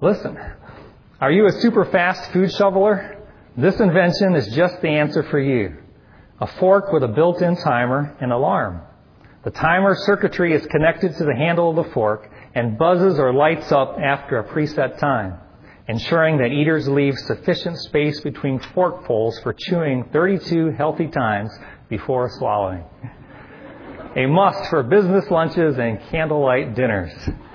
Listen, are you a super fast food shoveler? This invention is just the answer for you. A fork with a built-in timer and alarm. The timer circuitry is connected to the handle of the fork and buzzes or lights up after a preset time, ensuring that eaters leave sufficient space between forkfuls for chewing 32 healthy times before swallowing. A must for business lunches and candlelight dinners.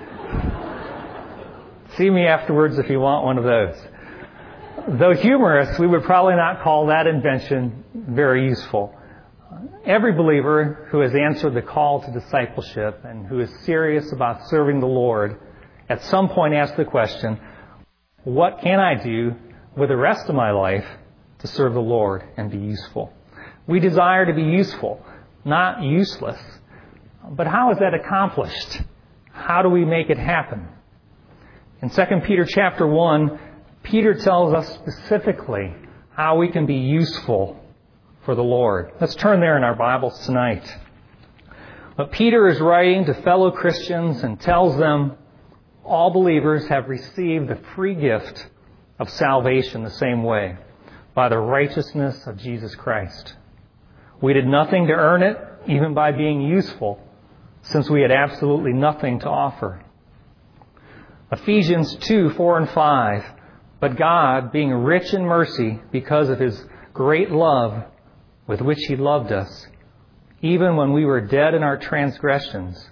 See me afterwards if you want one of those. Though humorous, we would probably not call that invention very useful. Every believer who has answered the call to discipleship and who is serious about serving the Lord at some point asks the question, what can I do with the rest of my life to serve the Lord and be useful? We desire to be useful, not useless. But how is that accomplished? How do we make it happen? In 2 Peter chapter 1, Peter tells us specifically how we can be useful for the Lord. Let's turn there in our Bibles tonight. But Peter is writing to fellow Christians and tells them all believers have received the free gift of salvation the same way, by the righteousness of Jesus Christ. We did nothing to earn it, even by being useful, since we had absolutely nothing to offer. Ephesians 2, 4 and 5. But God, being rich in mercy because of His great love with which He loved us, even when we were dead in our transgressions,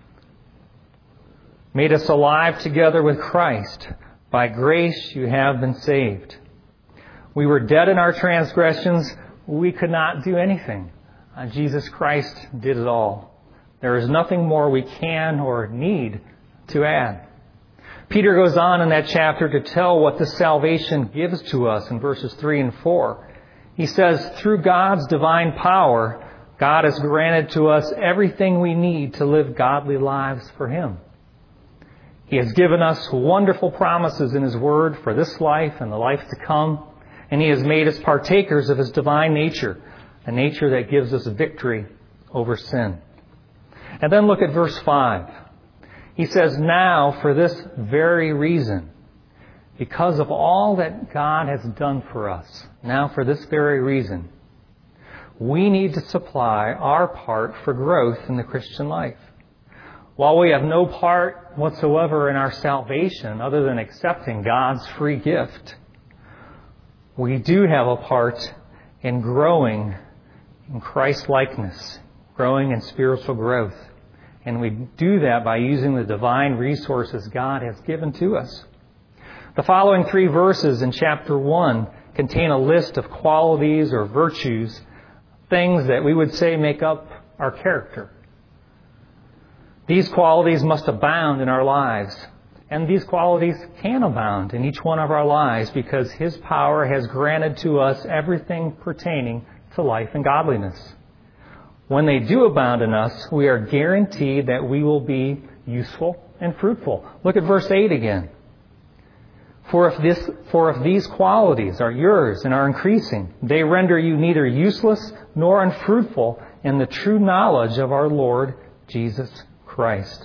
made us alive together with Christ. By grace you have been saved. We were dead in our transgressions. We could not do anything. Jesus Christ did it all. There is nothing more we can or need to add. Peter goes on in that chapter to tell what this salvation gives to us in verses 3 and 4. He says, through God's divine power, God has granted to us everything we need to live godly lives for Him. He has given us wonderful promises in His Word for this life and the life to come, and He has made us partakers of His divine nature, a nature that gives us victory over sin. And then look at verse 5. He says, now for this very reason, because of all that God has done for us, now for this very reason, we need to supply our part for growth in the Christian life. While we have no part whatsoever in our salvation other than accepting God's free gift, we do have a part in growing in Christ-likeness, growing in spiritual growth. And we do that by using the divine resources God has given to us. The following 3 verses in chapter 1 contain a list of qualities or virtues, things that we would say make up our character. These qualities must abound in our lives. And these qualities can abound in each one of our lives because His power has granted to us everything pertaining to life and godliness. When they do abound in us, we are guaranteed that we will be useful and fruitful. Look at verse 8 again. For if these qualities are yours and are increasing, they render you neither useless nor unfruitful in the true knowledge of our Lord Jesus Christ.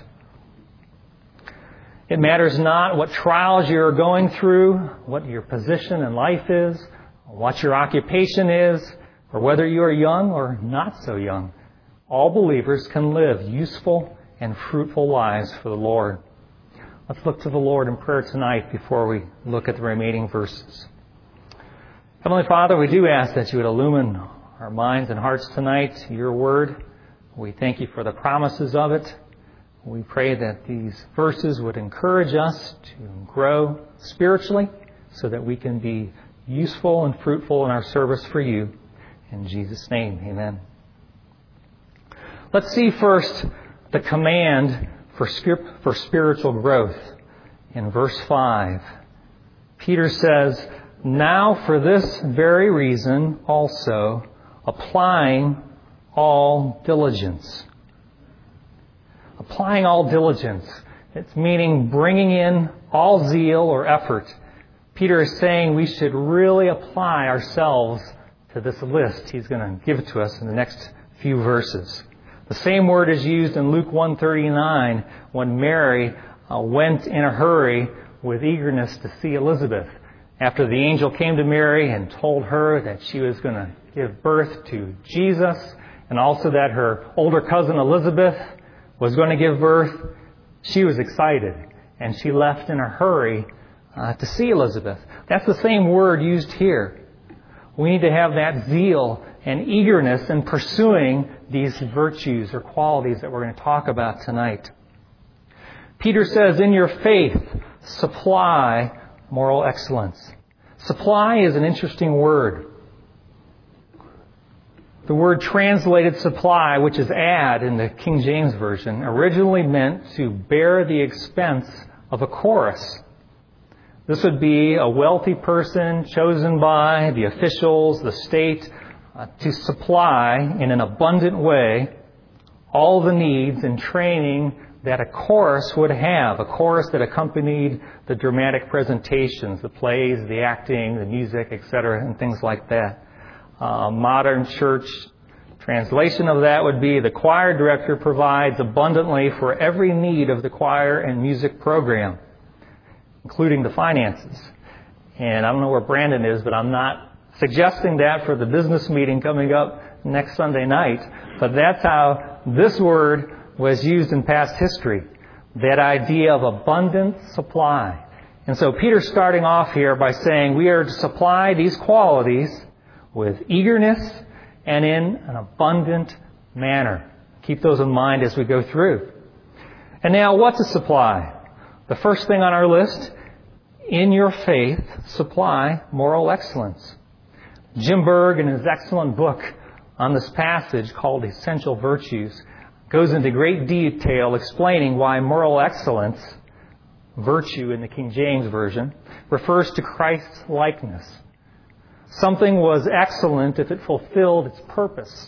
It matters not what trials you're going through, what your position in life is, what your occupation is, or whether you are young or not so young. All believers can live useful and fruitful lives for the Lord. Let's look to the Lord in prayer tonight before we look at the remaining verses. Heavenly Father, we do ask that You would illumine our minds and hearts tonight to Your Word. We thank You for the promises of it. We pray that these verses would encourage us to grow spiritually so that we can be useful and fruitful in our service for You. In Jesus' name, amen. Let's see first the command for spiritual growth. In verse 5, Peter says, now for this very reason also, applying all diligence. Applying all diligence. It's meaning bringing in all zeal or effort. Peter is saying we should really apply ourselves to this list He's going to give to us in the next few verses. The same word is used in Luke 1:39 when Mary went in a hurry with eagerness to see Elizabeth after the angel came to Mary and told her that she was going to give birth to Jesus, and also that her older cousin Elizabeth was going to give birth. She was excited, and she left in a hurry to see Elizabeth. That's the same word used here. We need to have that zeal and eagerness in pursuing these virtues or qualities that we're going to talk about tonight. Peter says, in your faith, supply moral excellence. Supply is an interesting word. The word translated supply, which is add in the King James Version, originally meant to bear the expense of a chorus. This would be a wealthy person chosen by the officials, the state, to supply in an abundant way all the needs and training that a chorus would have, a chorus that accompanied the dramatic presentations, the plays, the acting, the music, etc., and things like that. Modern church translation of that would be the choir director provides abundantly for every need of the choir and music program, including the finances. And I don't know where Brandon is, but I'm not suggesting that for the business meeting coming up next Sunday night. But that's how this word was used in past history, that idea of abundant supply. And so Peter's starting off here by saying we are to supply these qualities with eagerness and in an abundant manner. Keep those in mind as we go through. And now, what to supply? The first thing on our list, in your faith, supply moral excellence. Jim Berg, in his excellent book on this passage called Essential Virtues, goes into great detail explaining why moral excellence, virtue in the King James Version, refers to Christ's likeness. Something was excellent if it fulfilled its purpose.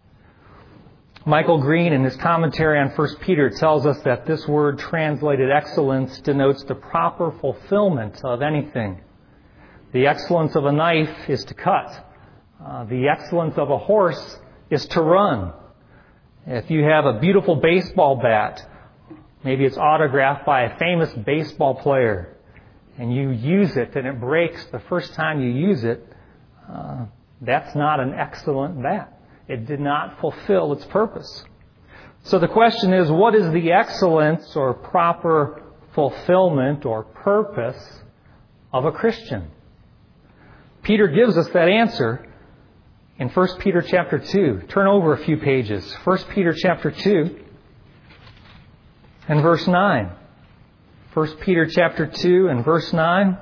Michael Green, in his commentary on 1 Peter, tells us that this word translated excellence denotes the proper fulfillment of anything. The excellence of a knife is to cut. The excellence of a horse is to run. If you have a beautiful baseball bat, maybe it's autographed by a famous baseball player, and you use it and it breaks the first time you use it, that's not an excellent bat. It did not fulfill its purpose. So the question is, what is the excellence or proper fulfillment or purpose of a Christian? Peter gives us that answer in 1 Peter chapter 2. Turn over a few pages. 1 Peter chapter 2 and verse 9. 1 Peter chapter 2 and verse 9.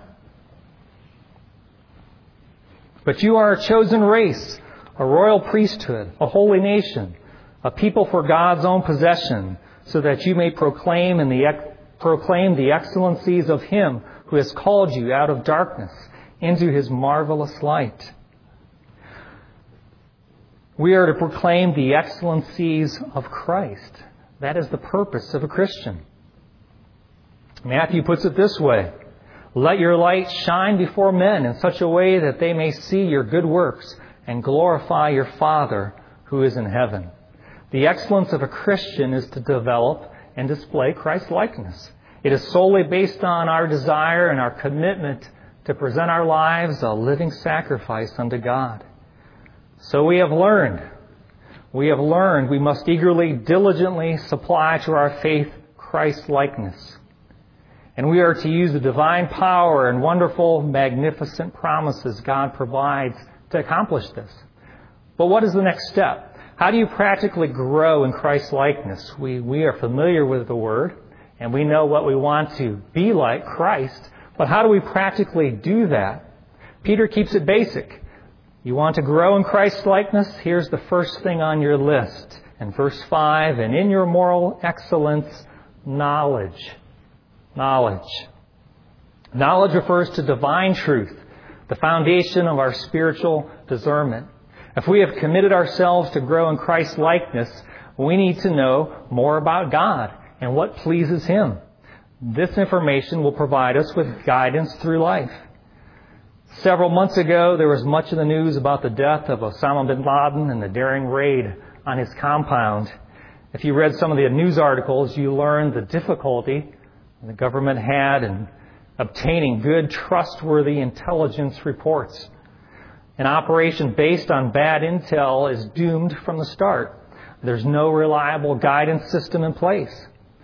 But you are a chosen race, a royal priesthood, a holy nation, a people for God's own possession, so that you may proclaim the excellencies of Him who has called you out of darkness into His marvelous light. We are to proclaim the excellencies of Christ. That is the purpose of a Christian. Matthew puts it this way: let your light shine before men in such a way that they may see your good works and glorify your Father who is in heaven. The excellence of a Christian is to develop and display Christ's likeness. It is solely based on our desire and our commitment to present our lives a living sacrifice unto God. So we have learned we must eagerly, diligently supply to our faith Christ's likeness. And we are to use the divine power and wonderful, magnificent promises God provides to accomplish this. But what is the next step? How do you practically grow in Christ's likeness? We are familiar with the Word, and we know what we want to be like Christ. But how do we practically do that? Peter keeps it basic. You want to grow in Christ's likeness? Here's the first thing on your list. In verse 5, and in your moral excellence, knowledge. Knowledge. Knowledge refers to divine truth, the foundation of our spiritual discernment. If we have committed ourselves to grow in Christ's likeness, we need to know more about God and what pleases Him. This information will provide us with guidance through life. Several months ago, there was much in the news about the death of Osama bin Laden and the daring raid on his compound. If you read some of the news articles, you learned the difficulty the government had in obtaining good, trustworthy intelligence reports. An operation based on bad intel is doomed from the start. There's no reliable guidance system in place.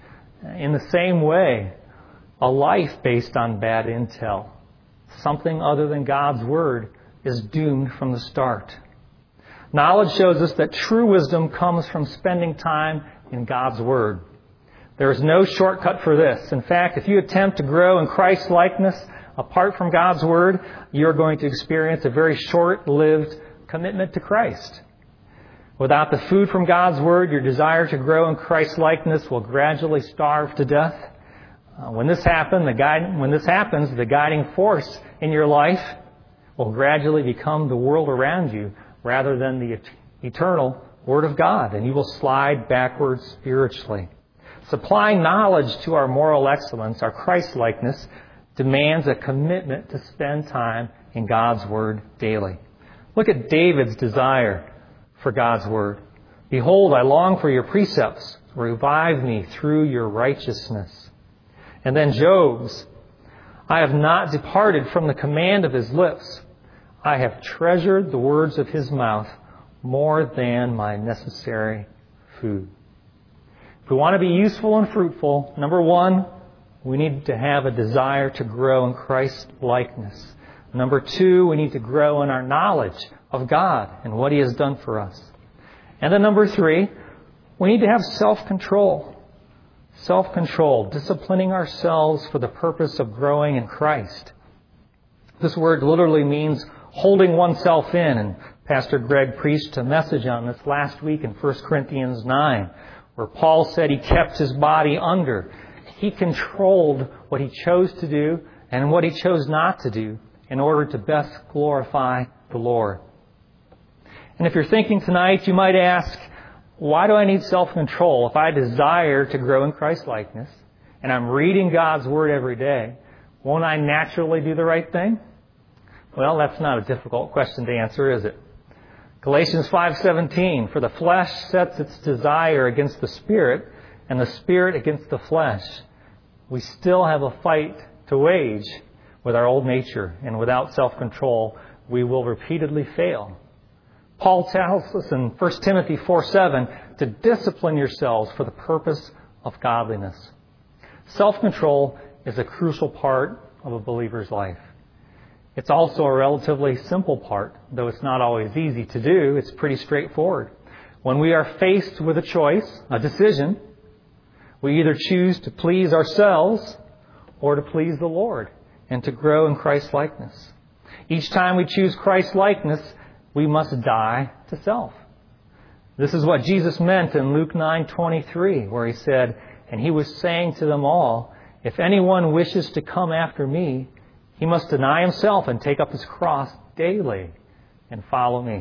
In the same way, a life based on bad intel, something other than God's Word, is doomed from the start. Knowledge shows us that true wisdom comes from spending time in God's Word. There is no shortcut for this. In fact, if you attempt to grow in Christ's likeness apart from God's Word, you're going to experience a very short-lived commitment to Christ. Without the food from God's Word, your desire to grow in Christ's likeness will gradually starve to death. When this happens, the guiding force in your life will gradually become the world around you rather than the eternal Word of God, and you will slide backwards spiritually. Supplying knowledge to our moral excellence, our Christ-likeness, demands a commitment to spend time in God's Word daily. Look at David's desire for God's Word. Behold, I long for your precepts. Revive me through your righteousness. And then Job's, I have not departed from the command of his lips. I have treasured the words of his mouth more than my necessary food. If we want to be useful and fruitful, number one, we need to have a desire to grow in Christ's likeness. Number two, we need to grow in our knowledge of God and what He has done for us. And then number three, we need to have self-control. Self-control, disciplining ourselves for the purpose of growing in Christ. This word literally means holding oneself in, and Pastor Greg preached a message on this last week in 1 Corinthians 9, where Paul said he kept his body under. He controlled what he chose to do and what he chose not to do in order to best glorify the Lord. And if you're thinking tonight, you might ask, why do I need self-control? If I desire to grow in Christ-likeness and I'm reading God's Word every day, won't I naturally do the right thing? Well, that's not a difficult question to answer, is it? Galatians 5:17, for the flesh sets its desire against the Spirit, and the Spirit against the flesh. We still have a fight to wage with our old nature, and without self-control, we will repeatedly fail. Paul tells us in 1 Timothy 4:7 to discipline yourselves for the purpose of godliness. Self-control is a crucial part of a believer's life. It's also a relatively simple part, though it's not always easy to do. It's pretty straightforward. When we are faced with a choice, a decision, we either choose to please ourselves or to please the Lord and to grow in Christ-likeness. Each time we choose Christ-likeness, we must die to self. This is what Jesus meant in Luke 9:23, where He said, and He was saying to them all, if anyone wishes to come after me, he must deny himself and take up his cross daily and follow me.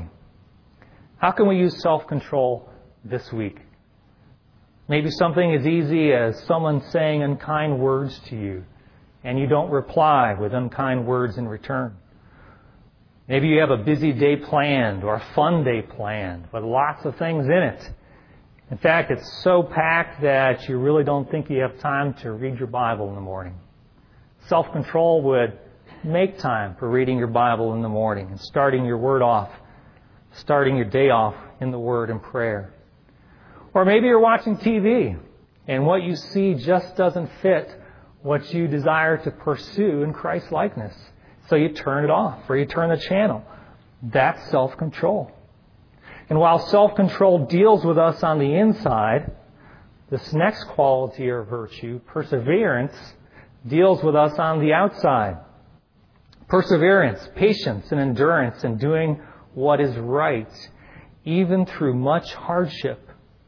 How can we use self-control this week? Maybe something as easy as someone saying unkind words to you and you don't reply with unkind words in return. Maybe you have a busy day planned or a fun day planned with lots of things in it. In fact, it's so packed that you really don't think you have time to read your Bible in the morning. Self-control would make time for reading your Bible in the morning and starting your your day off in the Word and prayer. Or maybe you're watching TV and what you see just doesn't fit what you desire to pursue in Christ-likeness. So you turn it off or you turn the channel. That's self-control. And while self-control deals with us on the inside, this next quality or virtue, perseverance, deals with us on the outside. Perseverance, patience, and endurance in doing what is right, even through much hardship.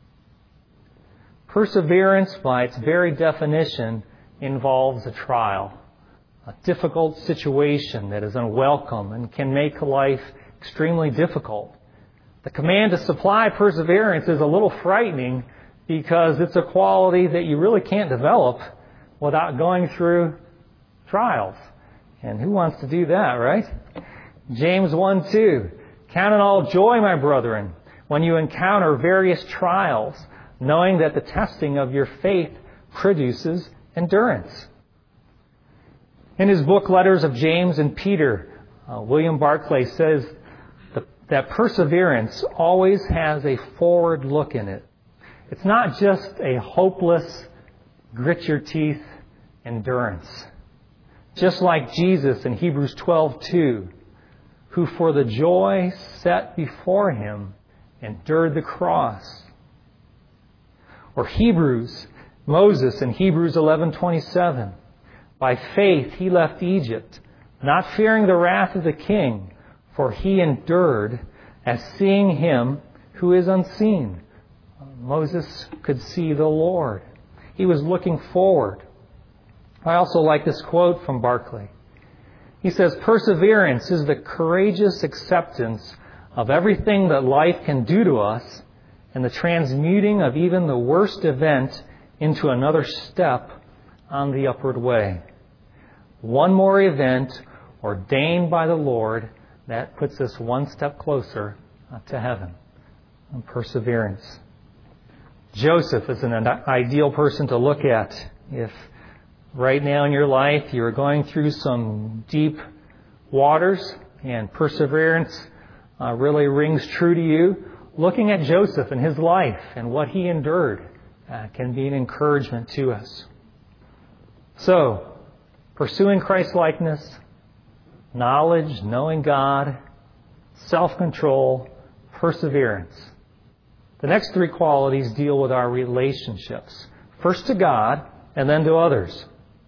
Perseverance, by its very definition, involves a trial, a difficult situation that is unwelcome and can make life extremely difficult. The command to supply perseverance is a little frightening because it's a quality that you really can't develop without going through trials. And who wants to do that, right? James 1:2, count it all joy, my brethren, when you encounter various trials, knowing that the testing of your faith produces endurance. In his book, Letters of James and Peter, William Barclay says that perseverance always has a forward look in it. It's not just a hopeless, grit your teeth endurance. Just like Jesus in Hebrews 12:2, who for the joy set before him endured the cross. Or Moses in Hebrews 11:27, by faith he left Egypt, not fearing the wrath of the king, for he endured as seeing him who is unseen. Moses could see the Lord. He was looking forward. I also like this quote from Barclay. He says, perseverance is the courageous acceptance of everything that life can do to us and the transmuting of even the worst event into another step on the upward way. One more event ordained by the Lord that puts us one step closer to heaven. And perseverance. Joseph is an ideal person to look at. If right now in your life you are going through some deep waters and perseverance really rings true to you, looking at Joseph and his life and what he endured can be an encouragement to us. So, pursuing Christ-likeness, knowledge, knowing God, self-control, perseverance. The next three qualities deal with our relationships. First to God, and then to others.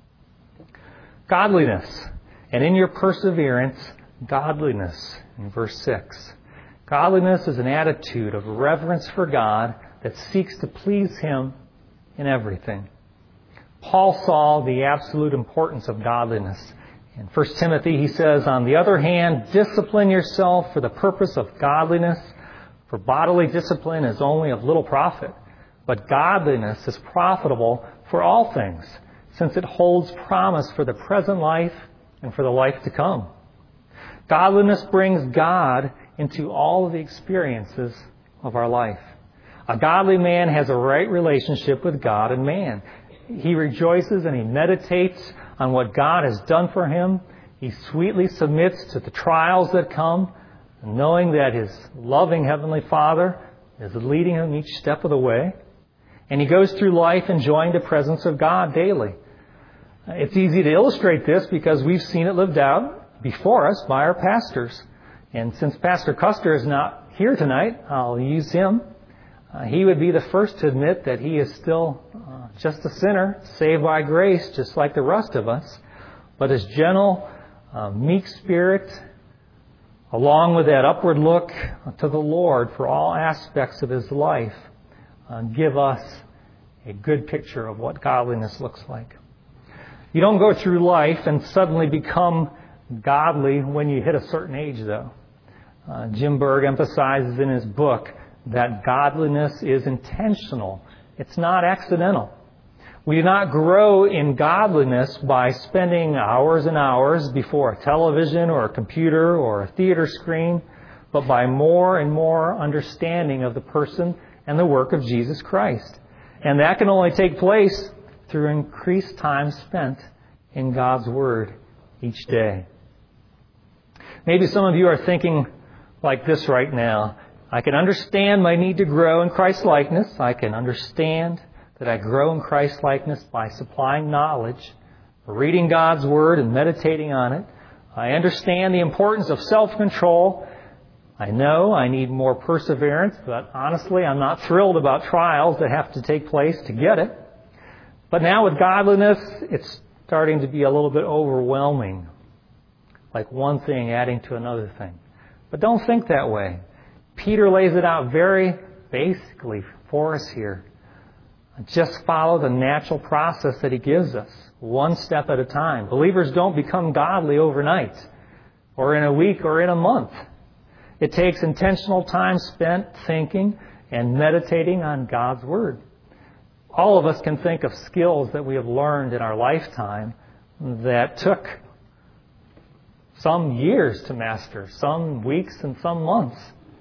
Godliness. And in your perseverance, godliness. In verse 6. Godliness is an attitude of reverence for God that seeks to please Him in everything. Paul saw the absolute importance of godliness. In 1 Timothy, he says, on the other hand, discipline yourself for the purpose of godliness, for bodily discipline is only of little profit, but godliness is profitable for all things, since it holds promise for the present life and for the life to come. Godliness brings God into all of the experiences of our life. A godly man has a right relationship with God and man. He rejoices and he meditates on what God has done for him. He sweetly submits to the trials that come, knowing that his loving Heavenly Father is leading him each step of the way. And he goes through life enjoying the presence of God daily. It's easy to illustrate this because we've seen it lived out before us by our pastors. And since Pastor Custer is not here tonight, I'll use him. He would be the first to admit that he is still just a sinner, saved by grace, just like the rest of us. But his gentle, meek spirit, along with that upward look to the Lord for all aspects of his life, give us a good picture of what godliness looks like. You don't go through life and suddenly become godly when you hit a certain age, though. Jim Berg emphasizes in his book that godliness is intentional. It's not accidental. We do not grow in godliness by spending hours and hours before a television or a computer or a theater screen, but by more and more understanding of the person and the work of Jesus Christ. And that can only take place through increased time spent in God's Word each day. Maybe some of you are thinking like this right now. I can understand my need to grow in Christ-likeness. I can understand that I grow in Christ-likeness by supplying knowledge, reading God's Word and meditating on it. I understand the importance of self-control. I know I need more perseverance, but honestly, I'm not thrilled about trials that have to take place to get it. But now with godliness, it's starting to be a little bit overwhelming, like one thing adding to another thing. But don't think that way. Peter lays it out very basically for us here. Just follow the natural process that he gives us, one step at a time. Believers don't become godly overnight, or in a week, or in a month. It takes intentional time spent thinking and meditating on God's Word. All of us can think of skills that we have learned in our lifetime that took some years to master, some weeks and some months.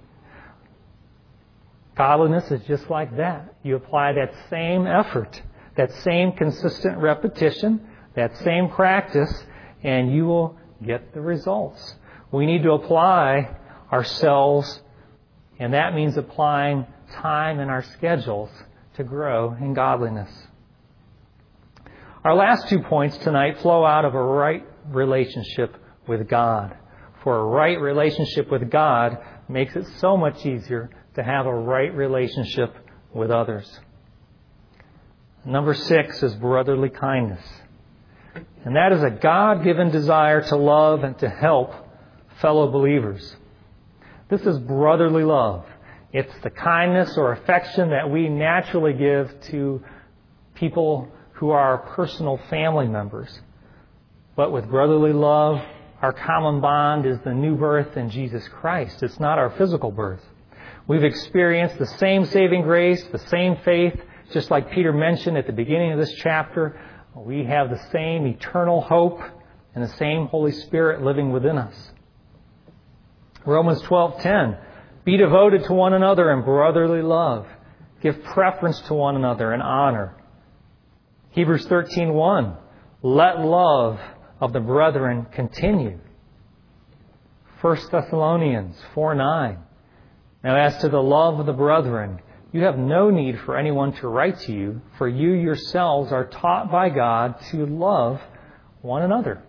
Godliness is just like that. You apply that same effort, that same consistent repetition, that same practice, and you will get the results. We need to apply ourselves, and that means applying time in our schedules to grow in godliness. Our last 2 points tonight flow out of a right relationship with God. For a right relationship with God makes it so much easier to have a right relationship with others. Number 6 is brotherly kindness. And that is a God-given desire to love and to help fellow believers. This is brotherly love. It's the kindness or affection that we naturally give to people who are our personal family members. But with brotherly love, our common bond is the new birth in Jesus Christ. It's not our physical birth. We've experienced the same saving grace, the same faith, just like Peter mentioned at the beginning of this chapter. We have the same eternal hope and the same Holy Spirit living within us. Romans 12:10, be devoted to one another in brotherly love. Give preference to one another in honor. Hebrews 13:1, let love of the brethren continue. 1 Thessalonians 4:9, now as to the love of the brethren, you have no need for anyone to write to you, for you yourselves are taught by God to love one another.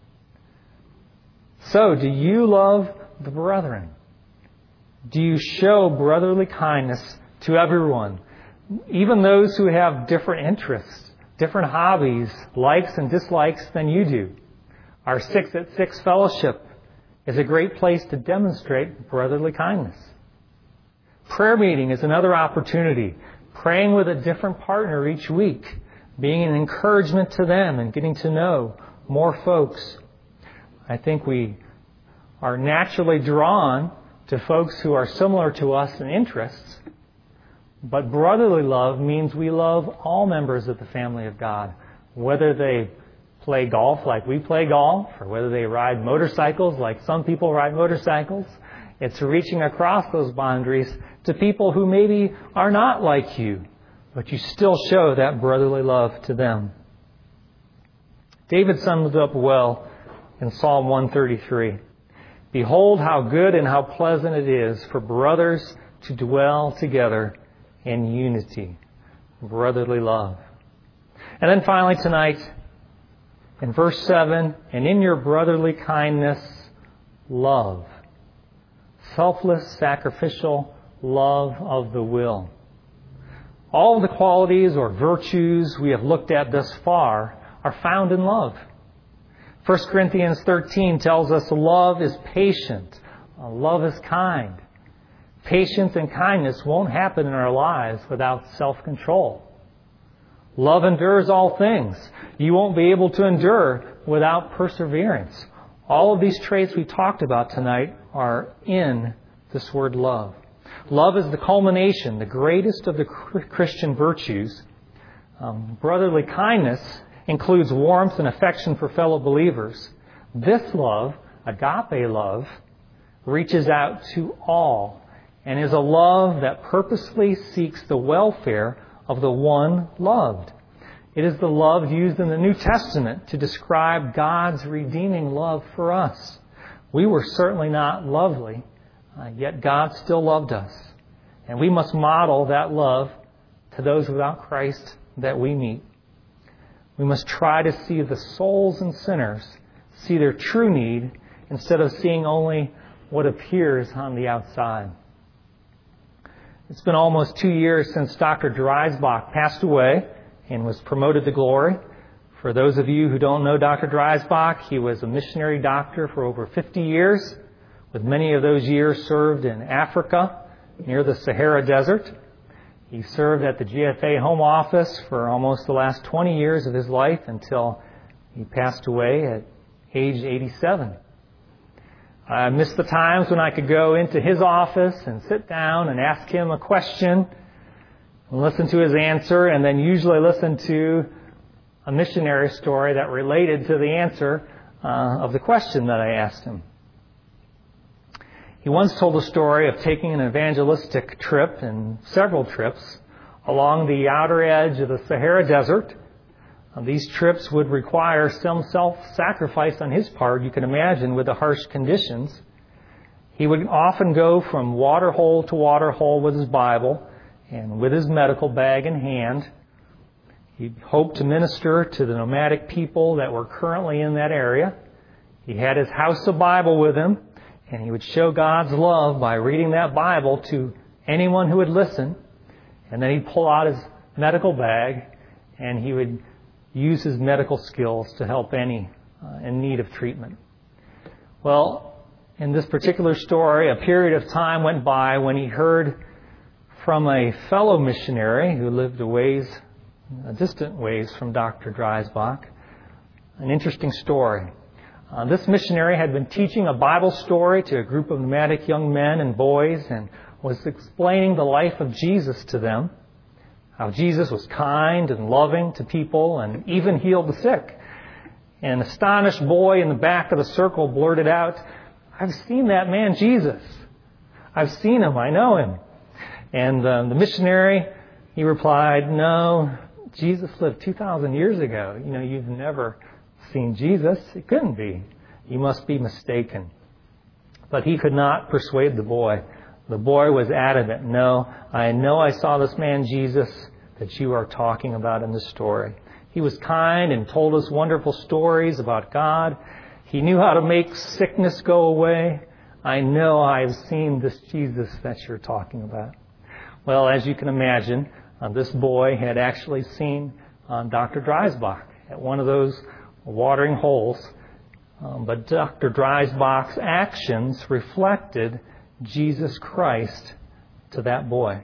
So, do you love the brethren? Do you show brotherly kindness to everyone, even those who have different interests, different hobbies, likes and dislikes than you do? Our 6 at 6 fellowship is a great place to demonstrate brotherly kindness. Prayer meeting is another opportunity. Praying with a different partner each week, being an encouragement to them and getting to know more folks. I think we are naturally drawn to folks who are similar to us in interests. But brotherly love means we love all members of the family of God, whether they play golf like we play golf, or whether they ride motorcycles like some people ride motorcycles. It's reaching across those boundaries to people who maybe are not like you, but you still show that brotherly love to them. David summed it up well in Psalm 133. Behold how good and how pleasant it is for brothers to dwell together in unity, brotherly love. And then finally tonight, in verse 7, and in your brotherly kindness, love. Selfless, sacrificial love of the will. All of the qualities or virtues we have looked at thus far are found in love. 1 Corinthians 13 tells us love is patient. Love is kind. Patience and kindness won't happen in our lives without self-control. Love endures all things. You won't be able to endure without perseverance. All of these traits we talked about tonight are in this word love. Love is the culmination, the greatest of the Christian virtues. Brotherly kindness includes warmth and affection for fellow believers. This love, agape love, reaches out to all and is a love that purposely seeks the welfare of the one loved. It is the love used in the New Testament to describe God's redeeming love for us. We were certainly not lovely, yet God still loved us. And we must model that love to those without Christ that we meet. We must try to see the souls and sinners, see their true need, instead of seeing only what appears on the outside. It's been almost 2 years since Dr. Dreisbach passed away and was promoted to glory. For those of you who don't know Dr. Dreisbach, he was a missionary doctor for over 50 years, with many of those years served in Africa, near the Sahara Desert. He served at the GFA Home Office for almost the last 20 years of his life until he passed away at age 87. I miss the times when I could go into his office and sit down and ask him a question and listen to his answer, and then usually listen to a missionary story that related to the answer of the question that I asked him. He once told a story of taking an evangelistic trip and several trips along the outer edge of the Sahara Desert These trips would require some self-sacrifice on his part, you can imagine, with the harsh conditions. He would often go from water hole to water hole with his Bible and with his medical bag in hand. He hoped to minister to the nomadic people that were currently in that area. He had his house of Bible with him, and he would show God's love by reading that Bible to anyone who would listen. And then he'd pull out his medical bag, and he would use his medical skills to help any in need of treatment. Well, in this particular story, a period of time went by when he heard from a fellow missionary who lived a distant ways from Dr. Dreisbach, an interesting story. This missionary had been teaching a Bible story to a group of nomadic young men and boys and was explaining the life of Jesus to them, how Jesus was kind and loving to people and even healed the sick. An astonished boy in the back of the circle blurted out, "I've seen that man Jesus. I've seen him. I know him." And the missionary, he replied, "No, Jesus lived 2,000 years ago. You've never seen Jesus. It couldn't be. You must be mistaken." But he could not persuade the boy. The boy was adamant. "No, I know I saw this man Jesus that you are talking about in the story. He was kind and told us wonderful stories about God. He knew how to make sickness go away. I know I've seen this Jesus that you're talking about." Well, as you can imagine, this boy had actually seen Dr. Dreisbach at one of those watering holes. But Dr. Dreisbach's actions reflected Jesus Christ to that boy.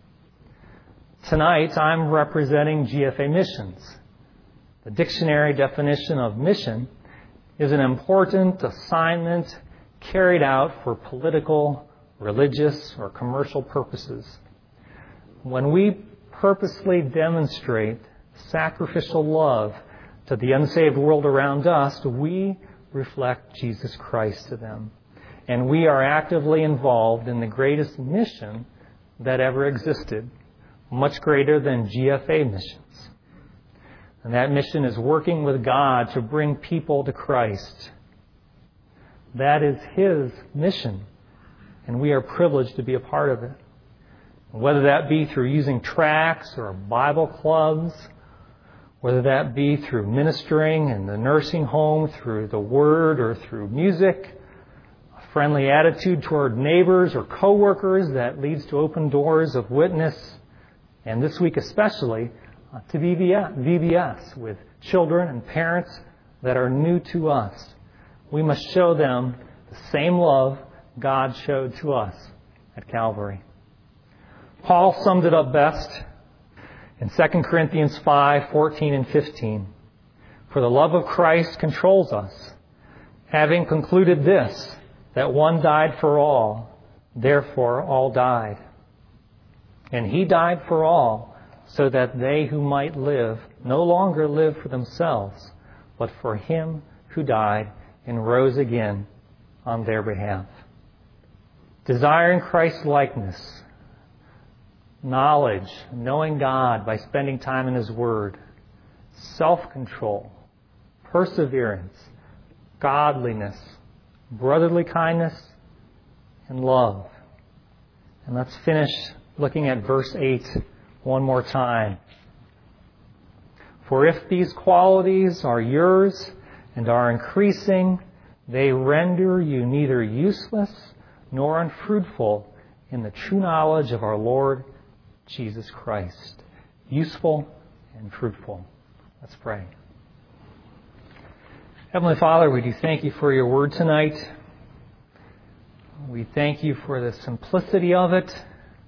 Tonight, I'm representing GFA Missions. The dictionary definition of mission is an important assignment carried out for political, religious, or commercial purposes. When we purposely demonstrate sacrificial love to the unsaved world around us, we reflect Jesus Christ to them. And we are actively involved in the greatest mission that ever existed, much greater than GFA missions. And that mission is working with God to bring people to Christ. That is His mission, and we are privileged to be a part of it. Whether that be through using tracts or Bible clubs, whether that be through ministering in the nursing home, through the Word, or through music, a friendly attitude toward neighbors or coworkers that leads to open doors of witness, and this week especially, to VBS with children and parents that are new to us. We must show them the same love God showed to us at Calvary. Paul summed it up best in 2 Corinthians 5:14 and 15. "For the love of Christ controls us, having concluded this, that one died for all, therefore all died. And He died for all, so that they who might live no longer live for themselves, but for Him who died and rose again on their behalf." Desiring Christ's likeness, knowledge, knowing God by spending time in His Word, self-control, perseverance, godliness, brotherly kindness, and love. And let's finish looking at verse 8 one more time. "For if these qualities are yours and are increasing, they render you neither useless nor unfruitful in the true knowledge of our Lord Jesus Christ." Useful and fruitful. Let's pray. Heavenly Father, we do thank You for Your Word tonight. We thank You for the simplicity of it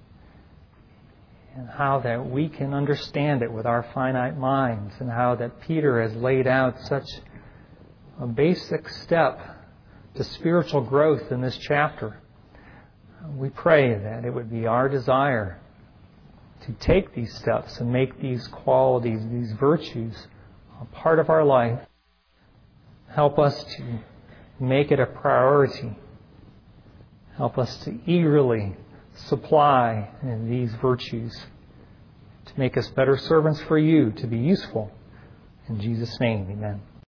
and how that we can understand it with our finite minds, and how that Peter has laid out such a basic step to spiritual growth in this chapter. We pray that it would be our desire to take these steps and make these qualities, these virtues, a part of our life. Help us to make it a priority. Help us to eagerly supply these virtues to make us better servants for You, to be useful In Jesus' name, amen.